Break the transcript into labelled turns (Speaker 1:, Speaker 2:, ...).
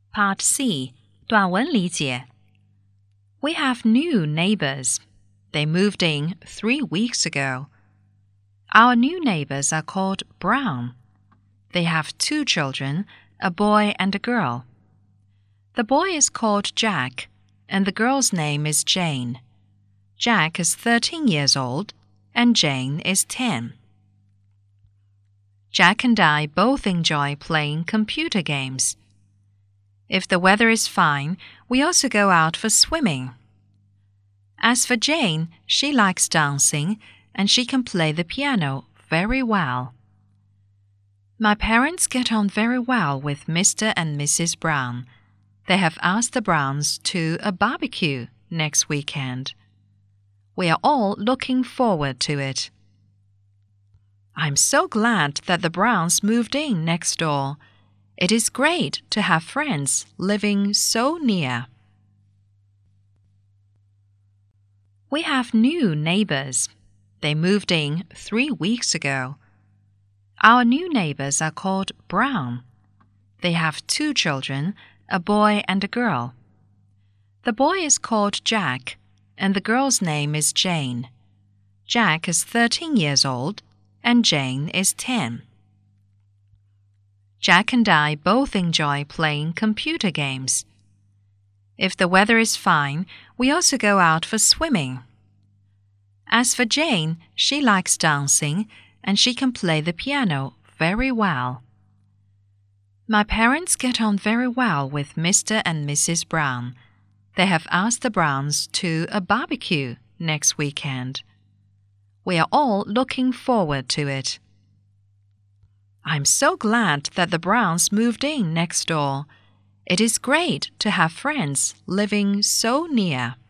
Speaker 1: Part C 短文理解 We have new neighbors. They moved in 3 weeks ago. Our new neighbors are called Brown. They have 2 children, a boy and a girl. The boy is called Jack, and the girl's name is Jane. Jack is 13 years old, and Jane is 10. Jack and I both enjoy playing computer games. If the weather is fine, we also go out for swimming. As for Jane, she likes dancing, and she can play the piano very well. My parents get on very well with Mr. and Mrs. Brown. They have asked the Browns to a barbecue next weekend. We are all looking forward to it. I'm so glad that the Browns moved in next door. It is great to have friends living so near. We have new neighbors. They moved in 3 weeks ago. Our new neighbors are called Brown. They have 2 children, a boy and a girl. The boy is called Jack, and the girl's name is Jane. Jack is 13 years old, and Jane is 10. Jack and I both enjoy playing computer games. If the weather is fine, we also go out for swimming. As for Jane, she likes dancing, and she can play the piano very well. My parents get on very well with Mr. and Mrs. Brown. They have asked the Browns to a barbecue next weekend. We are all looking forward to it. I'm so glad that the Browns moved in next door. It is great to have friends living so near.